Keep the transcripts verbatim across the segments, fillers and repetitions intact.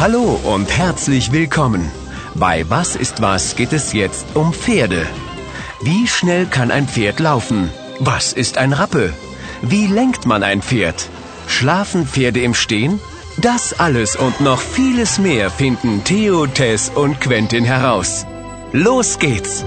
Hallo und herzlich willkommen. Bei Was ist was geht es jetzt um Pferde. Wie schnell kann ein Pferd laufen? Was ist ein Rappe? Wie lenkt man ein Pferd? Schlafen Pferde im Stehen? Das alles und noch vieles mehr finden Theo, Tess und Quentin heraus. Los geht's!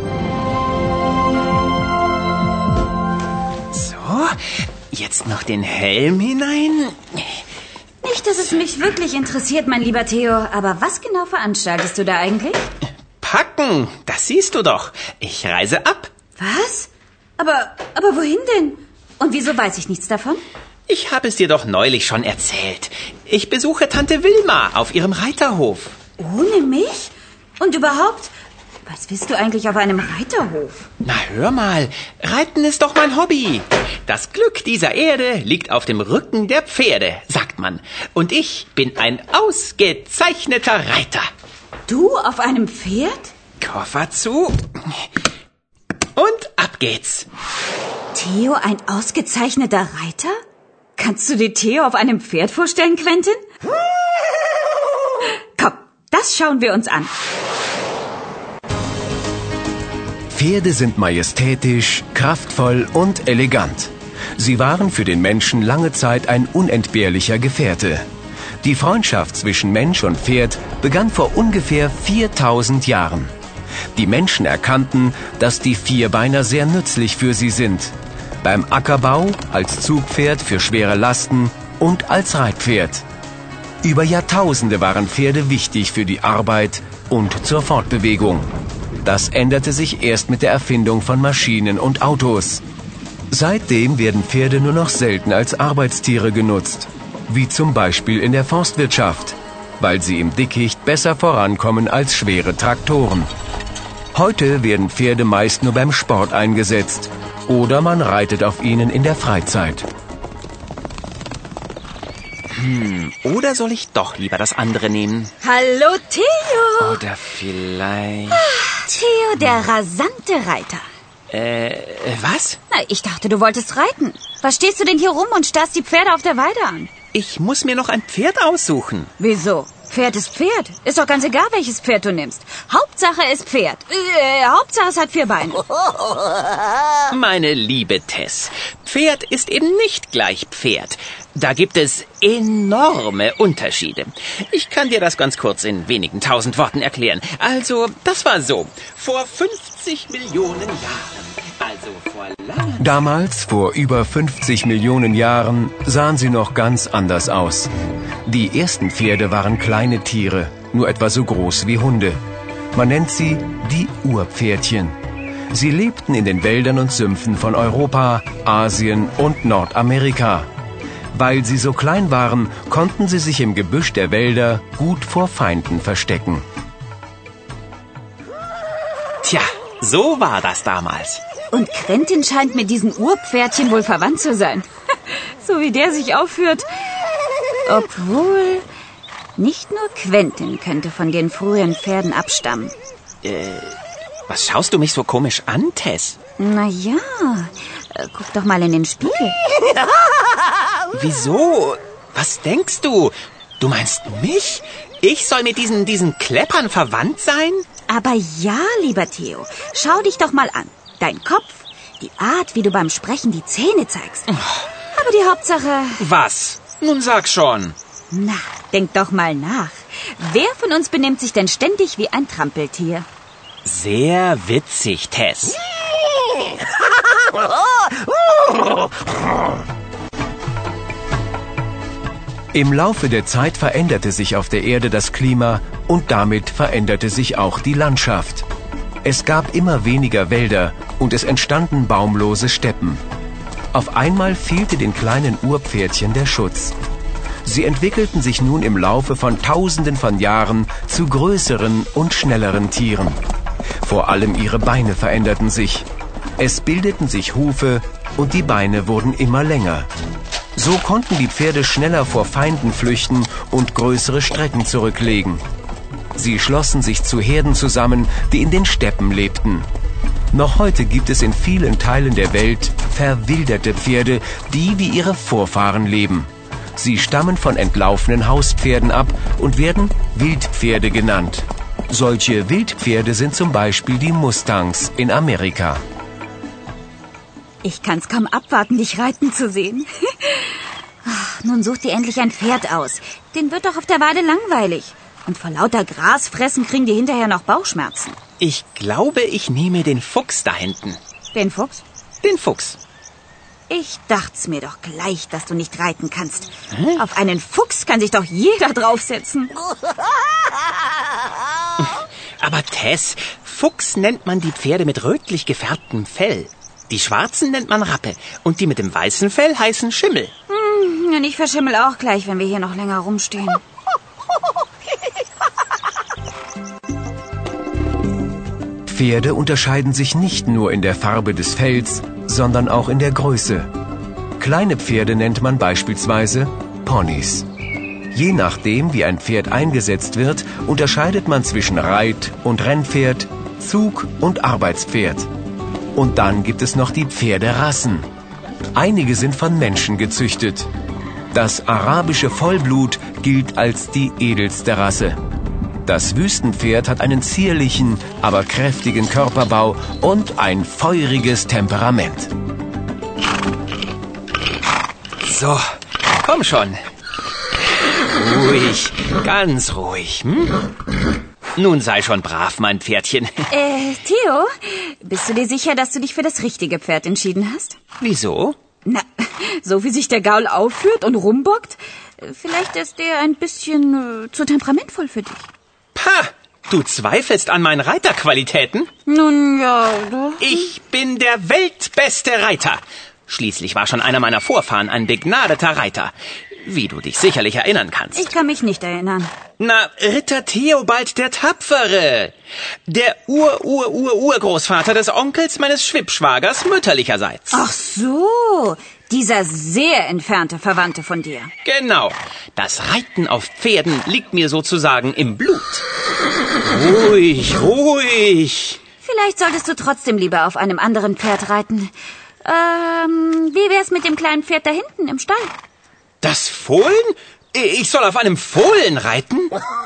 So, jetzt noch den Helm hinein. Nicht, dass es mich wirklich interessiert, mein lieber Theo, aber was genau veranstaltest du da eigentlich? Packen, das siehst du doch. Ich reise ab. Was? Aber, aber wohin denn? Und wieso weiß ich nichts davon? Ich habe es dir doch neulich schon erzählt. Ich besuche Tante Wilma auf ihrem Reiterhof. Ohne mich? Und überhaupt, was willst du eigentlich auf einem Reiterhof? Na hör mal, Reiten ist doch mein Hobby. Das Glück dieser Erde liegt auf dem Rücken der Pferde, sagt man. Und ich bin ein ausgezeichneter Reiter. Du auf einem Pferd? Koffer zu. Und ab geht's. Theo, ein ausgezeichneter Reiter? Kannst du dir Theo auf einem Pferd vorstellen, Quentin? Komm, das schauen wir uns an. Pferde sind majestätisch, kraftvoll und elegant. Sie waren für den Menschen lange Zeit ein unentbehrlicher Gefährte. Die Freundschaft zwischen Mensch und Pferd begann vor ungefähr viertausend Jahren. Die Menschen erkannten, dass die Vierbeiner sehr nützlich für sie sind. Beim Ackerbau, als Zugpferd für schwere Lasten und als Reitpferd. Über Jahrtausende waren Pferde wichtig für die Arbeit und zur Fortbewegung. Das änderte sich erst mit der Erfindung von Maschinen und Autos. Seitdem werden Pferde nur noch selten als Arbeitstiere genutzt, wie zum Beispiel in der Forstwirtschaft, weil sie im Dickicht besser vorankommen als schwere Traktoren. Heute werden Pferde meist nur beim Sport eingesetzt oder man reitet auf ihnen in der Freizeit. Hm, oder soll ich doch lieber das andere nehmen? Hallo, Theo! Oder vielleicht... Theo, der rasante Reiter. Äh, was? Na, ich dachte, du wolltest reiten. Was stehst du denn hier rum und starrst die Pferde auf der Weide an? Ich muss mir noch ein Pferd aussuchen. Wieso? Pferd ist Pferd. Ist doch ganz egal, welches Pferd du nimmst. Hauptsache ist Pferd. Äh, Hauptsache es hat vier Beine. Meine liebe Tess, Pferd ist eben nicht gleich Pferd. Da gibt es enorme Unterschiede. Ich kann dir das ganz kurz in wenigen tausend Worten erklären. Also, das war so. Vor fünfzig Millionen Jahren. Also vor langer Damals, vor über fünfzig Millionen Jahren, sahen sie noch ganz anders aus. Die ersten Pferde waren kleine Tiere, nur etwa so groß wie Hunde. Man nennt sie die Urpferdchen. Sie lebten in den Wäldern und Sümpfen von Europa, Asien und Nordamerika. Weil sie so klein waren, konnten sie sich im Gebüsch der Wälder gut vor Feinden verstecken. Tja, so war das damals. Und Quentin scheint mit diesen Urpferdchen wohl verwandt zu sein. So wie der sich aufführt. Obwohl, nicht nur Quentin könnte von den frühen Pferden abstammen. Äh, was schaust du mich so komisch an, Tess? Na ja, äh, guck doch mal in den Spiegel. Wieso? Was denkst du? Du meinst mich? Ich soll mit diesen, diesen Kleppern verwandt sein? Aber ja, lieber Theo, schau dich doch mal an. Dein Kopf, die Art, wie du beim Sprechen die Zähne zeigst. Aber die Hauptsache... Was? Nun sag schon. Na, denk doch mal nach. Wer von uns benimmt sich denn ständig wie ein Trampeltier? Sehr witzig, Tess. Im Laufe der Zeit veränderte sich auf der Erde das Klima und damit veränderte sich auch die Landschaft. Es gab immer weniger Wälder und es entstanden baumlose Steppen. Auf einmal fehlte den kleinen Urpferdchen der Schutz. Sie entwickelten sich nun im Laufe von Tausenden von Jahren zu größeren und schnelleren Tieren. Vor allem ihre Beine veränderten sich. Es bildeten sich Hufe und die Beine wurden immer länger. So konnten die Pferde schneller vor Feinden flüchten und größere Strecken zurücklegen. Sie schlossen sich zu Herden zusammen, die in den Steppen lebten. Noch heute gibt es in vielen Teilen der Welt verwilderte Pferde, die wie ihre Vorfahren leben. Sie stammen von entlaufenen Hauspferden ab und werden Wildpferde genannt. Solche Wildpferde sind zum Beispiel die Mustangs in Amerika. Ich kann's kaum abwarten, dich reiten zu sehen. Ach, nun such dir endlich ein Pferd aus. Den wird doch auf der Weide langweilig. Und vor lauter Gras fressen kriegen die hinterher noch Bauchschmerzen. Ich glaube, ich nehme den Fuchs da hinten. Den Fuchs? Den Fuchs. Ich dacht's mir doch gleich, dass du nicht reiten kannst. Hm? Auf einen Fuchs kann sich doch jeder draufsetzen. Aber Tess, Fuchs nennt man die Pferde mit rötlich gefärbtem Fell. Die schwarzen nennt man Rappe und die mit dem weißen Fell heißen Schimmel. Hm, und ich verschimmel auch gleich, wenn wir hier noch länger rumstehen. Pferde unterscheiden sich nicht nur in der Farbe des Fells, sondern auch in der Größe. Kleine Pferde nennt man beispielsweise Ponys. Je nachdem, wie ein Pferd eingesetzt wird, unterscheidet man zwischen Reit- und Rennpferd, Zug- und Arbeitspferd. Und dann gibt es noch die Pferderassen. Einige sind von Menschen gezüchtet. Das arabische Vollblut gilt als die edelste Rasse. Das Wüstenpferd hat einen zierlichen, aber kräftigen Körperbau und ein feuriges Temperament. So, komm schon. Ruhig, ganz ruhig. Hm? Nun sei schon brav, mein Pferdchen. Äh, Theo, bist du dir sicher, dass du dich für das richtige Pferd entschieden hast? Wieso? Na, so wie sich der Gaul aufführt und rumbockt, vielleicht ist er ein bisschen äh, zu temperamentvoll für dich. Pah, du zweifelst an meinen Reiterqualitäten? Nun ja, doch. Ich bin der weltbeste Reiter. Schließlich war schon einer meiner Vorfahren ein begnadeter Reiter, wie du dich sicherlich erinnern kannst. Ich kann mich nicht erinnern. Na, Ritter Theobald der Tapfere. Der Ur-Ur-Ur-Urgroßvater des Onkels meines Schwippschwagers mütterlicherseits. Ach so, dieser sehr entfernte Verwandte von dir. Genau. Das Reiten auf Pferden liegt mir sozusagen im Blut. Ruhig, ruhig. Vielleicht solltest du trotzdem lieber auf einem anderen Pferd reiten. Ähm, wie wär's mit dem kleinen Pferd da hinten im Stall? Das Fohlen? Ich soll auf einem Fohlen reiten?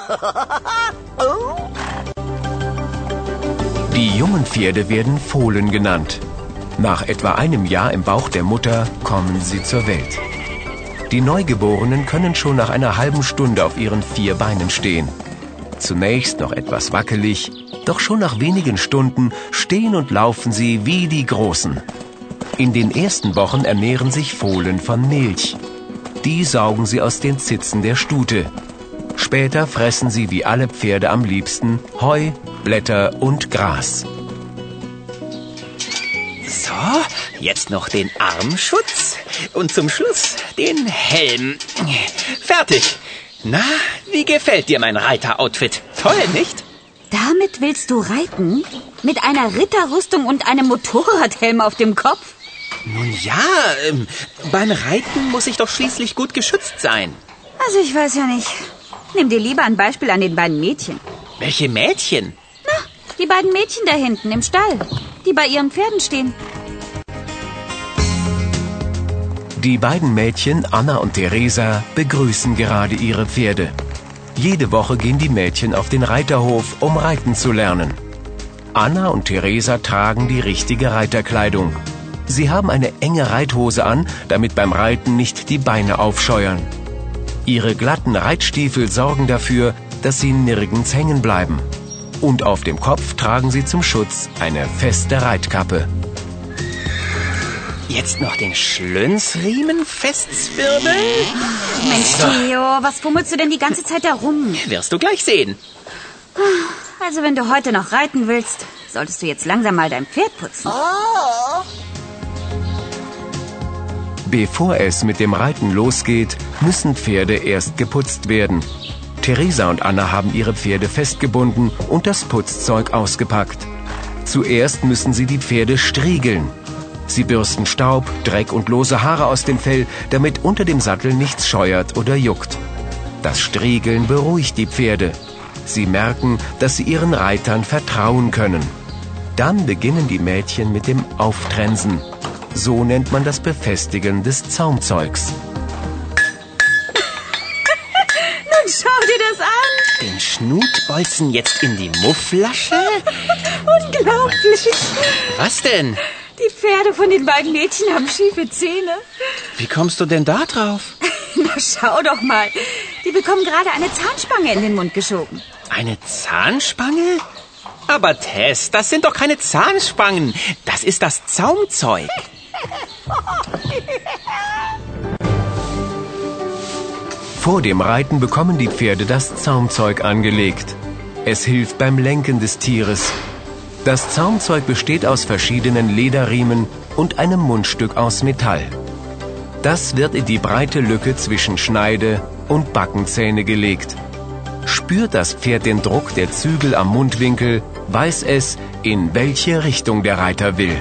Die jungen Pferde werden Fohlen genannt. Nach etwa einem Jahr im Bauch der Mutter kommen sie zur Welt. Die Neugeborenen können schon nach einer halben Stunde auf ihren vier Beinen stehen. Zunächst noch etwas wackelig, doch schon nach wenigen Stunden stehen und laufen sie wie die Großen. In den ersten Wochen ernähren sich Fohlen von Milch. Die saugen sie aus den Zitzen der Stute. Später fressen sie wie alle Pferde am liebsten Heu, Blätter und Gras. So, jetzt noch den Armschutz und zum Schluss den Helm. Fertig. Na, wie gefällt dir mein Reiteroutfit? Toll, nicht? Damit willst du reiten? Mit einer Ritterrüstung und einem Motorradhelm auf dem Kopf? Nun ja, ähm, beim Reiten muss ich doch schließlich gut geschützt sein. Also ich weiß ja nicht. Nimm dir lieber ein Beispiel an den beiden Mädchen. Welche Mädchen? Na, die beiden Mädchen da hinten im Stall, die bei ihren Pferden stehen. Die beiden Mädchen, Anna und Theresa, begrüßen gerade ihre Pferde. Jede Woche gehen die Mädchen auf den Reiterhof, um reiten zu lernen. Anna und Theresa tragen die richtige Reiterkleidung. Sie haben eine enge Reithose an, damit beim Reiten nicht die Beine aufscheuern. Ihre glatten Reitstiefel sorgen dafür, dass sie nirgends hängen bleiben. Und auf dem Kopf tragen sie zum Schutz eine feste Reitkappe. Jetzt noch den Schlönsriemen festzwirbeln? Mensch, Theo, was fummelst du denn die ganze Zeit da rum? Wirst du gleich sehen. Also wenn du heute noch reiten willst, solltest du jetzt langsam mal dein Pferd putzen. Bevor es mit dem Reiten losgeht, müssen Pferde erst geputzt werden. Theresa und Anna haben ihre Pferde festgebunden und das Putzzeug ausgepackt. Zuerst müssen sie die Pferde striegeln. Sie bürsten Staub, Dreck und lose Haare aus dem Fell, damit unter dem Sattel nichts scheuert oder juckt. Das Striegeln beruhigt die Pferde. Sie merken, dass sie ihren Reitern vertrauen können. Dann beginnen die Mädchen mit dem Auftrensen. So nennt man das Befestigen des Zaumzeugs. Schau dir das an. Den Schnutbolzen jetzt in die Mufflasche? Unglaublich. Was denn? Die Pferde von den beiden Mädchen haben schiefe Zähne. Wie kommst du denn da drauf? Na, schau doch mal. Die bekommen gerade eine Zahnspange in den Mund geschoben. Eine Zahnspange? Aber Tess, das sind doch keine Zahnspangen. Das ist das Zaumzeug. Vor dem Reiten bekommen die Pferde das Zaumzeug angelegt. Es hilft beim Lenken des Tieres. Das Zaumzeug besteht aus verschiedenen Lederriemen und einem Mundstück aus Metall. Das wird in die breite Lücke zwischen Schneide- und Backenzähne gelegt. Spürt das Pferd den Druck der Zügel am Mundwinkel, weiß es, in welche Richtung der Reiter will.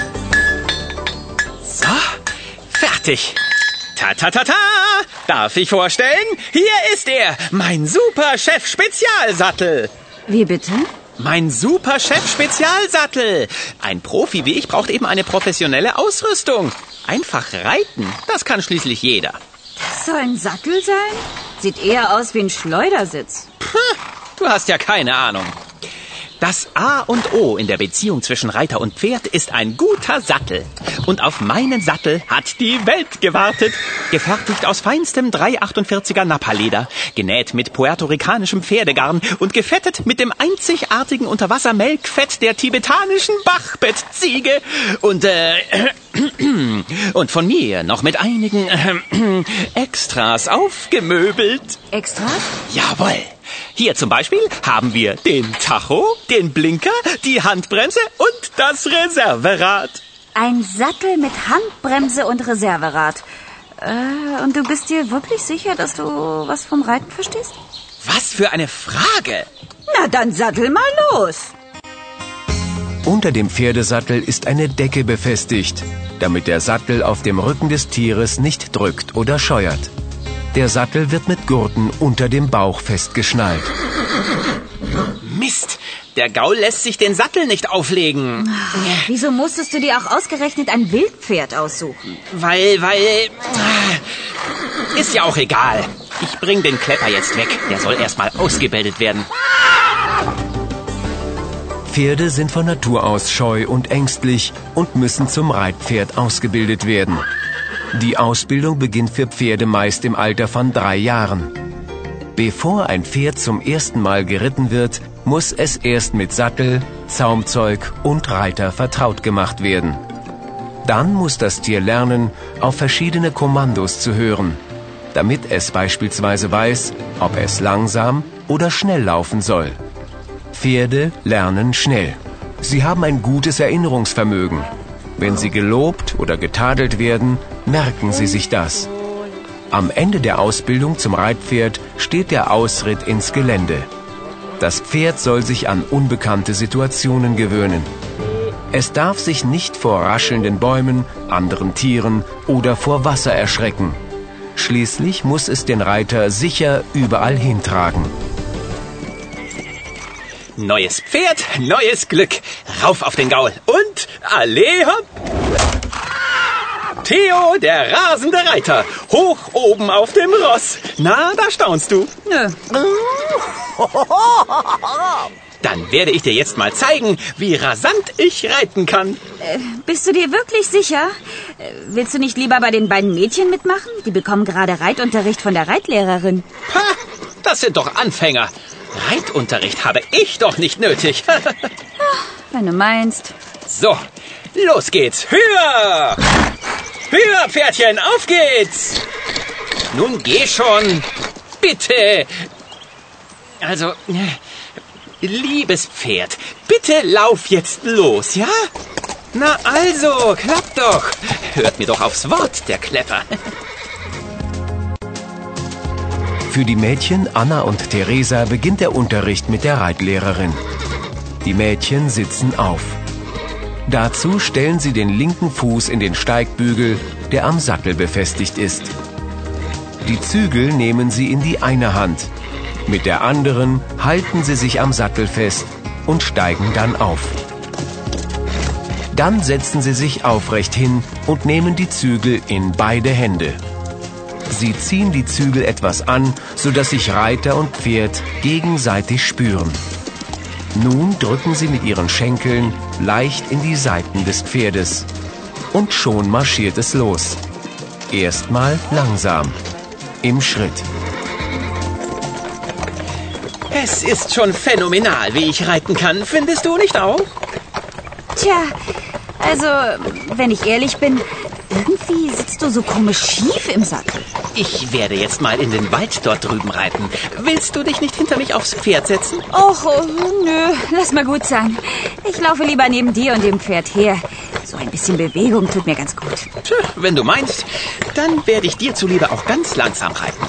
So, fertig. Ta ta ta ta! Darf ich vorstellen? Hier ist er, mein Super-Chef-Spezialsattel. Wie bitte? Mein Super-Chef-Spezialsattel. Ein Profi wie ich braucht eben eine professionelle Ausrüstung. Einfach reiten, das kann schließlich jeder. Das soll ein Sattel sein? Sieht eher aus wie ein Schleudersitz. Puh, du hast ja keine Ahnung. Das A und O in der Beziehung zwischen Reiter und Pferd ist ein guter Sattel. Und auf meinen Sattel hat die Welt gewartet. Gefertigt aus feinstem drei Komma achtundvierziger Nappa-Leder, genäht mit puerto-ricanischem Pferdegarn und gefettet mit dem einzigartigen Unterwassermelkfett der tibetanischen Bachbettziege. Und, äh, und von mir noch mit einigen äh, Extras aufgemöbelt. Extras? Jawohl. Hier zum Beispiel haben wir den Tacho, den Blinker, die Handbremse und das Reserverad. Ein Sattel mit Handbremse und Reserverad. Äh, und du bist dir wirklich sicher, dass du was vom Reiten verstehst? Was für eine Frage! Na, dann sattel mal los. Unter dem Pferdesattel ist eine Decke befestigt, damit der Sattel auf dem Rücken des Tieres nicht drückt oder scheuert. Der Sattel wird mit Gurten unter dem Bauch festgeschnallt. Mist, der Gaul lässt sich den Sattel nicht auflegen. Wieso musstest du dir auch ausgerechnet ein Wildpferd aussuchen? Weil, weil... Ist ja auch egal. Ich bring den Klepper jetzt weg. Der soll erstmal ausgebildet werden. Pferde sind von Natur aus scheu und ängstlich und müssen zum Reitpferd ausgebildet werden. Die Ausbildung beginnt für Pferde meist im Alter von drei Jahren. Bevor ein Pferd zum ersten Mal geritten wird, muss es erst mit Sattel, Zaumzeug und Reiter vertraut gemacht werden. Dann muss das Tier lernen, auf verschiedene Kommandos zu hören, damit es beispielsweise weiß, ob es langsam oder schnell laufen soll. Pferde lernen schnell. Sie haben ein gutes Erinnerungsvermögen. Wenn sie gelobt oder getadelt werden, merken sie sich das. Am Ende der Ausbildung zum Reitpferd steht der Ausritt ins Gelände. Das Pferd soll sich an unbekannte Situationen gewöhnen. Es darf sich nicht vor raschelnden Bäumen, anderen Tieren oder vor Wasser erschrecken. Schließlich muss es den Reiter sicher überall hintragen. Neues Pferd, neues Glück. Rauf auf den Gaul und alle hopp. Theo, der rasende Reiter, hoch oben auf dem Ross. Na, da staunst du. Nö. Dann werde ich dir jetzt mal zeigen, wie rasant ich reiten kann. Äh, bist du dir wirklich sicher? Äh, willst du nicht lieber bei den beiden Mädchen mitmachen? Die bekommen gerade Reitunterricht von der Reitlehrerin. Ha, das sind doch Anfänger. Reitunterricht habe ich doch nicht nötig. Wenn du meinst. So, los geht's. Höher! Höher, Pferdchen, auf geht's! Nun geh schon. Bitte. Also, liebes Pferd, bitte lauf jetzt los, ja? Na also, klappt doch. Hört mir doch aufs Wort, der Klepper. Für die Mädchen Anna und Theresa beginnt der Unterricht mit der Reitlehrerin. Die Mädchen sitzen auf. Dazu stellen sie den linken Fuß in den Steigbügel, der am Sattel befestigt ist. Die Zügel nehmen sie in die eine Hand. Mit der anderen halten sie sich am Sattel fest und steigen dann auf. Dann setzen sie sich aufrecht hin und nehmen die Zügel in beide Hände. Sie ziehen die Zügel etwas an, sodass sich Reiter und Pferd gegenseitig spüren. Nun drücken sie mit ihren Schenkeln leicht in die Seiten des Pferdes. Und schon marschiert es los. Erstmal langsam, im Schritt. Es ist schon phänomenal, wie ich reiten kann. Findest du nicht auch? Tja, also, wenn ich ehrlich bin, irgendwie sitzt du so komisch schief im Sattel. Ich werde jetzt mal in den Wald dort drüben reiten. Willst du dich nicht hinter mich aufs Pferd setzen? Och, oh, nö, lass mal gut sein. Ich laufe lieber neben dir und dem Pferd her. So ein bisschen Bewegung tut mir ganz gut. Tja, wenn du meinst, dann werde ich dir zuliebe auch ganz langsam reiten.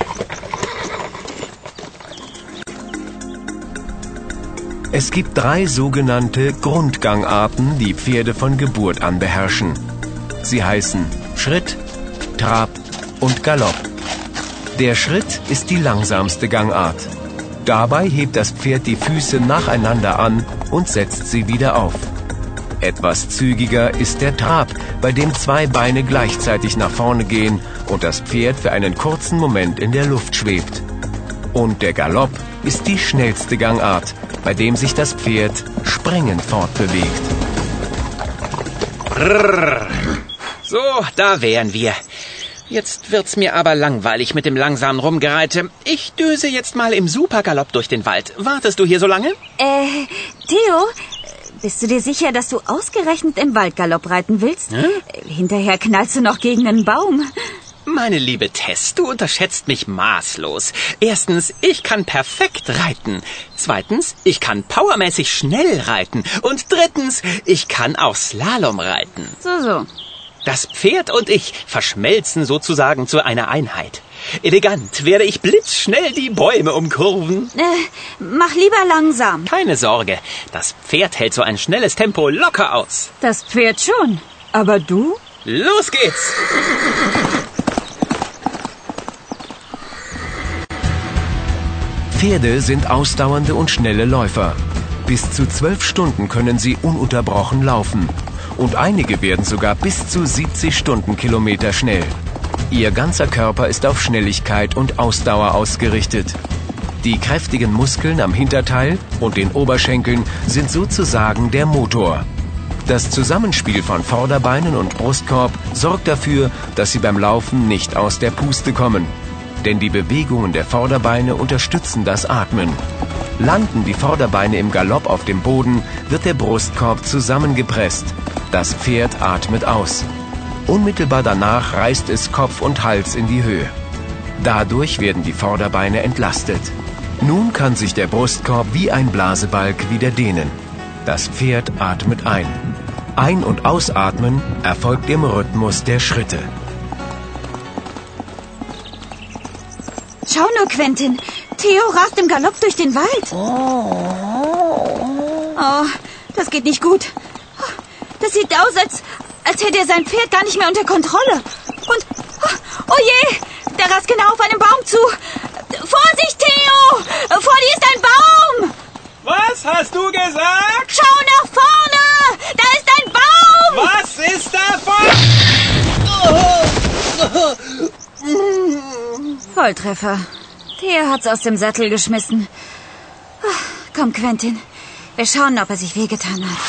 Es gibt drei sogenannte Grundgangarten, die Pferde von Geburt an beherrschen. Sie heißen Schritt, Trab und Galopp. Der Schritt ist die langsamste Gangart. Dabei hebt das Pferd die Füße nacheinander an und setzt sie wieder auf. Etwas zügiger ist der Trab, bei dem zwei Beine gleichzeitig nach vorne gehen und das Pferd für einen kurzen Moment in der Luft schwebt. Und der Galopp ist die schnellste Gangart, bei dem sich das Pferd springend fortbewegt. Brrr. So, da wären wir. Jetzt wird's mir aber langweilig mit dem langsamen Rumgereite. Ich düse jetzt mal im Supergalopp durch den Wald. Wartest du hier so lange? Äh, Theo, bist du dir sicher, dass du ausgerechnet im Waldgalopp reiten willst? Hm? Hinterher knallst du noch gegen einen Baum. Meine liebe Tess, du unterschätzt mich maßlos. Erstens, ich kann perfekt reiten. Zweitens, ich kann powermäßig schnell reiten. Und drittens, ich kann auch Slalom reiten. So, so. Das Pferd und ich verschmelzen sozusagen zu einer Einheit. Elegant werde ich blitzschnell die Bäume umkurven. Äh, mach lieber langsam. Keine Sorge, das Pferd hält so ein schnelles Tempo locker aus. Das Pferd schon, aber du? Los geht's! Pferde sind ausdauernde und schnelle Läufer. Bis zu zwölf Stunden können sie ununterbrochen laufen. Und einige werden sogar bis zu siebzig Stundenkilometer schnell. Ihr ganzer Körper ist auf Schnelligkeit und Ausdauer ausgerichtet. Die kräftigen Muskeln am Hinterteil und den Oberschenkeln sind sozusagen der Motor. Das Zusammenspiel von Vorderbeinen und Brustkorb sorgt dafür, dass sie beim Laufen nicht aus der Puste kommen. Denn die Bewegungen der Vorderbeine unterstützen das Atmen. Landen die Vorderbeine im Galopp auf dem Boden, wird der Brustkorb zusammengepresst. Das Pferd atmet aus. Unmittelbar danach reißt es Kopf und Hals in die Höhe. Dadurch werden die Vorderbeine entlastet. Nun kann sich der Brustkorb wie ein Blasebalg wieder dehnen. Das Pferd atmet ein. Ein- und Ausatmen erfolgt im Rhythmus der Schritte. Schau nur, Quentin. Theo rast im Galopp durch den Wald. Oh, das geht nicht gut. Das sieht aus, als, als hätte er sein Pferd gar nicht mehr unter Kontrolle. Und, oh je, der rast genau auf einen Baum zu. Vorsicht, Theo! Vor dir ist ein Baum! Was hast du gesagt? Schau nach vorne! Da ist ein Baum! Was ist davon? Volltreffer. Theo hat's aus dem Sattel geschmissen. Komm, Quentin. Wir schauen, ob er sich wehgetan hat.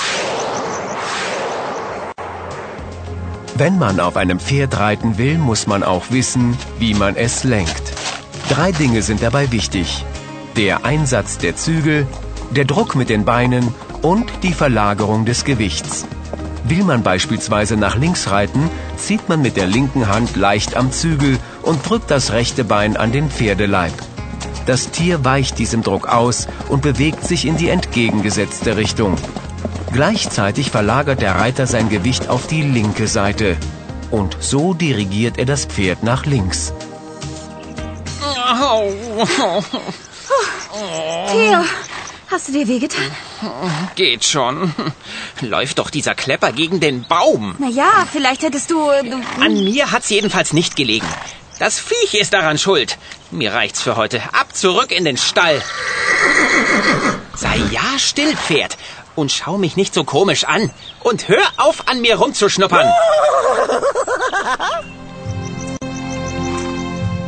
Wenn man auf einem Pferd reiten will, muss man auch wissen, wie man es lenkt. Drei Dinge sind dabei wichtig: der Einsatz der Zügel, der Druck mit den Beinen und die Verlagerung des Gewichts. Will man beispielsweise nach links reiten, zieht man mit der linken Hand leicht am Zügel und drückt das rechte Bein an den Pferdeleib. Das Tier weicht diesem Druck aus und bewegt sich in die entgegengesetzte Richtung. Gleichzeitig verlagert der Reiter sein Gewicht auf die linke Seite. Und so dirigiert er das Pferd nach links. Theo, hast du dir wehgetan? Geht schon. Läuft doch dieser Klepper gegen den Baum. Na ja, vielleicht hättest du... du An mir hat's jedenfalls nicht gelegen. Das Viech ist daran schuld. Mir reicht's für heute. Ab zurück in den Stall. Sei ja still, Pferd. Und schau mich nicht so komisch an. Und hör auf, an mir rumzuschnuppern.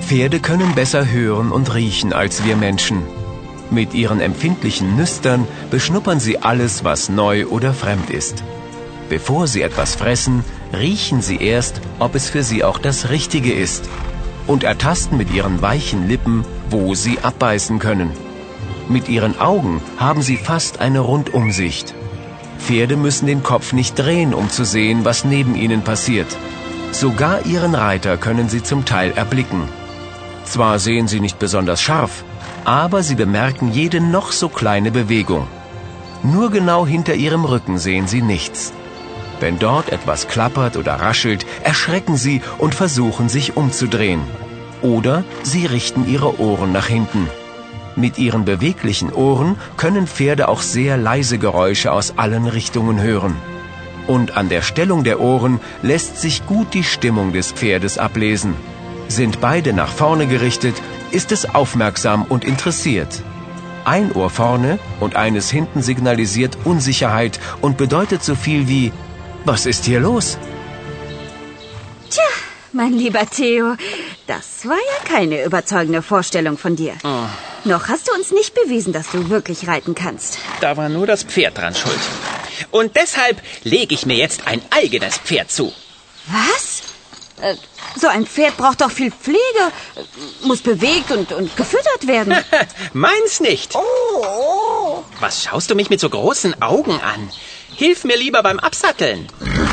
Pferde können besser hören und riechen als wir Menschen. Mit ihren empfindlichen Nüstern beschnuppern sie alles, was neu oder fremd ist. Bevor sie etwas fressen, riechen sie erst, ob es für sie auch das Richtige ist, und ertasten mit ihren weichen Lippen, wo sie abbeißen können. Mit ihren Augen haben sie fast eine Rundumsicht. Pferde müssen den Kopf nicht drehen, um zu sehen, was neben ihnen passiert. Sogar ihren Reiter können sie zum Teil erblicken. Zwar sehen sie nicht besonders scharf, aber sie bemerken jede noch so kleine Bewegung. Nur genau hinter ihrem Rücken sehen sie nichts. Wenn dort etwas klappert oder raschelt, erschrecken sie und versuchen sich umzudrehen. Oder sie richten ihre Ohren nach hinten. Mit ihren beweglichen Ohren können Pferde auch sehr leise Geräusche aus allen Richtungen hören. Und an der Stellung der Ohren lässt sich gut die Stimmung des Pferdes ablesen. Sind beide nach vorne gerichtet, ist es aufmerksam und interessiert. Ein Ohr vorne und eines hinten signalisiert Unsicherheit und bedeutet so viel wie: Was ist hier los? Tja, mein lieber Theo, das war ja keine überzeugende Vorstellung von dir. Oh. Noch hast du uns nicht bewiesen, dass du wirklich reiten kannst. Da war nur das Pferd dran schuld. Und deshalb lege ich mir jetzt ein eigenes Pferd zu. Was? Äh, so ein Pferd braucht doch viel Pflege, muss bewegt und, und gefüttert werden. Meins nicht. Oh. Was schaust du mich mit so großen Augen an? Hilf mir lieber beim Absatteln.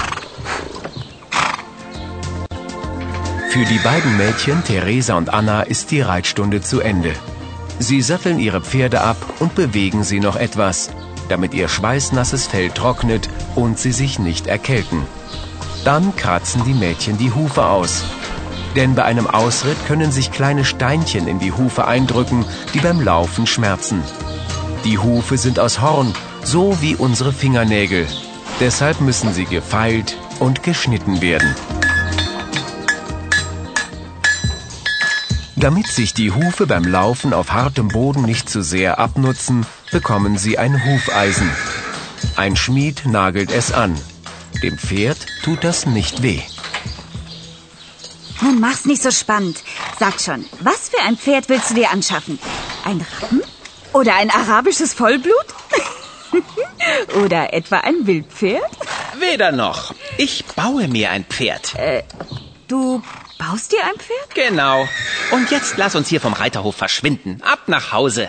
Für die beiden Mädchen, Theresa und Anna, ist die Reitstunde zu Ende. Sie satteln ihre Pferde ab und bewegen sie noch etwas, damit ihr schweißnasses Fell trocknet und sie sich nicht erkälten. Dann kratzen die Mädchen die Hufe aus. Denn bei einem Ausritt können sich kleine Steinchen in die Hufe eindrücken, die beim Laufen schmerzen. Die Hufe sind aus Horn, so wie unsere Fingernägel. Deshalb müssen sie gefeilt und geschnitten werden. Damit sich die Hufe beim Laufen auf hartem Boden nicht zu sehr abnutzen, bekommen sie ein Hufeisen. Ein Schmied nagelt es an. Dem Pferd tut das nicht weh. Nun mach's nicht so spannend. Sag schon, was für ein Pferd willst du dir anschaffen? Ein Rappen? Oder ein arabisches Vollblut? Oder etwa ein Wildpferd? Weder noch. Ich baue mir ein Pferd. Äh, du baust dir ein Pferd? Genau. Und jetzt lass uns hier vom Reiterhof verschwinden. Ab nach Hause.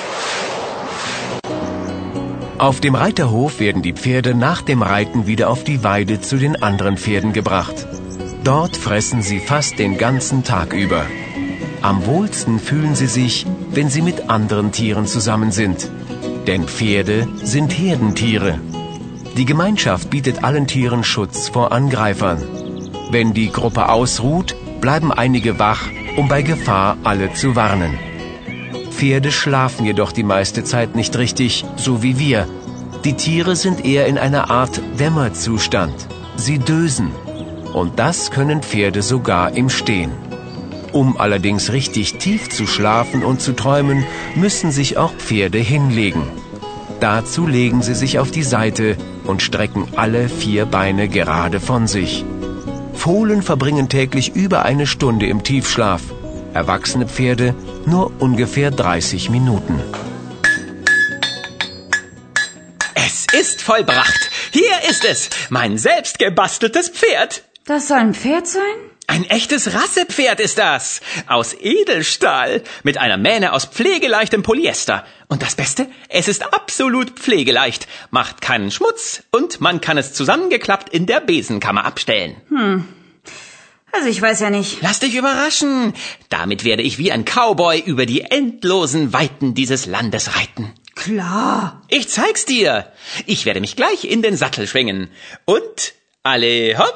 Auf dem Reiterhof werden die Pferde nach dem Reiten wieder auf die Weide zu den anderen Pferden gebracht. Dort fressen sie fast den ganzen Tag über. Am wohlsten fühlen sie sich, wenn sie mit anderen Tieren zusammen sind. Denn Pferde sind Herdentiere. Die Gemeinschaft bietet allen Tieren Schutz vor Angreifern. Wenn die Gruppe ausruht, bleiben einige wach, um bei Gefahr alle zu warnen. Pferde schlafen jedoch die meiste Zeit nicht richtig, so wie wir. Die Tiere sind eher in einer Art Dämmerzustand. Sie dösen. Und das können Pferde sogar im Stehen. Um allerdings richtig tief zu schlafen und zu träumen, müssen sich auch Pferde hinlegen. Dazu legen sie sich auf die Seite und strecken alle vier Beine gerade von sich. Fohlen verbringen täglich über eine Stunde im Tiefschlaf. Erwachsene Pferde nur ungefähr dreißig Minuten. Es ist vollbracht. Hier ist es, mein selbst gebasteltes Pferd. Das soll ein Pferd sein? Ein echtes Rassepferd ist das. Aus Edelstahl. Mit einer Mähne aus pflegeleichtem Polyester. Und das Beste, es ist absolut pflegeleicht. Macht keinen Schmutz und man kann es zusammengeklappt in der Besenkammer abstellen. Hm. Also ich weiß ja nicht. Lass dich überraschen. Damit werde ich wie ein Cowboy über die endlosen Weiten dieses Landes reiten. Klar. Ich zeig's dir. Ich werde mich gleich in den Sattel schwingen. Und alle hopp.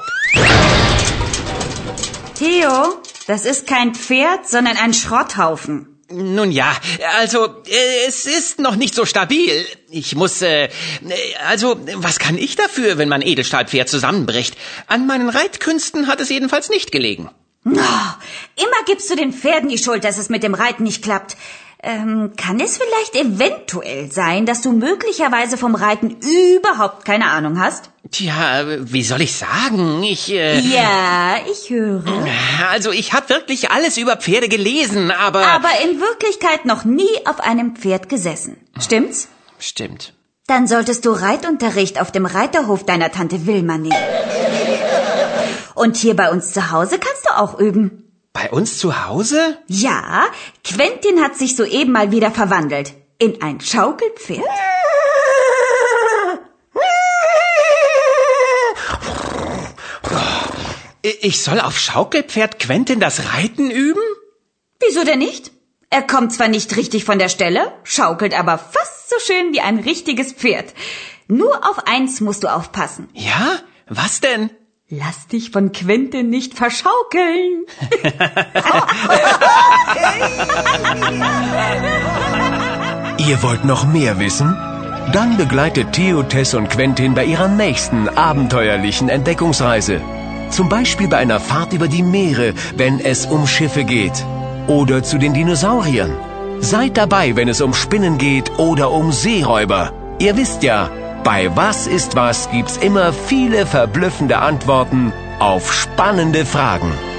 Theo, das ist kein Pferd, sondern ein Schrotthaufen. Nun ja, also, äh, es ist noch nicht so stabil. Ich muss, äh, also, was kann ich dafür, wenn mein Edelstahlpferd zusammenbricht? An meinen Reitkünsten hat es jedenfalls nicht gelegen. Oh, immer gibst du den Pferden die Schuld, dass es mit dem Reiten nicht klappt. Ähm, kann es vielleicht eventuell sein, dass du möglicherweise vom Reiten überhaupt keine Ahnung hast? Tja, wie soll ich sagen? Ich, äh... Ja, ich höre. Also, ich habe wirklich alles über Pferde gelesen, aber... Aber in Wirklichkeit noch nie auf einem Pferd gesessen. Stimmt's? Stimmt. Dann solltest du Reitunterricht auf dem Reiterhof deiner Tante Wilma nehmen. Und hier bei uns zu Hause kannst du auch üben. Bei uns zu Hause? Ja, Quentin hat sich soeben mal wieder verwandelt. In ein Schaukelpferd. Ich soll auf Schaukelpferd Quentin das Reiten üben? Wieso denn nicht? Er kommt zwar nicht richtig von der Stelle, schaukelt aber fast so schön wie ein richtiges Pferd. Nur auf eins musst du aufpassen. Ja? Was denn? Lass dich von Quentin nicht verschaukeln. Ihr wollt noch mehr wissen? Dann begleitet Theo, Tess und Quentin bei ihrer nächsten abenteuerlichen Entdeckungsreise. Zum Beispiel bei einer Fahrt über die Meere, wenn es um Schiffe geht. Oder zu den Dinosauriern. Seid dabei, wenn es um Spinnen geht oder um Seeräuber. Ihr wisst ja, bei Was ist was gibt's immer viele verblüffende Antworten auf spannende Fragen.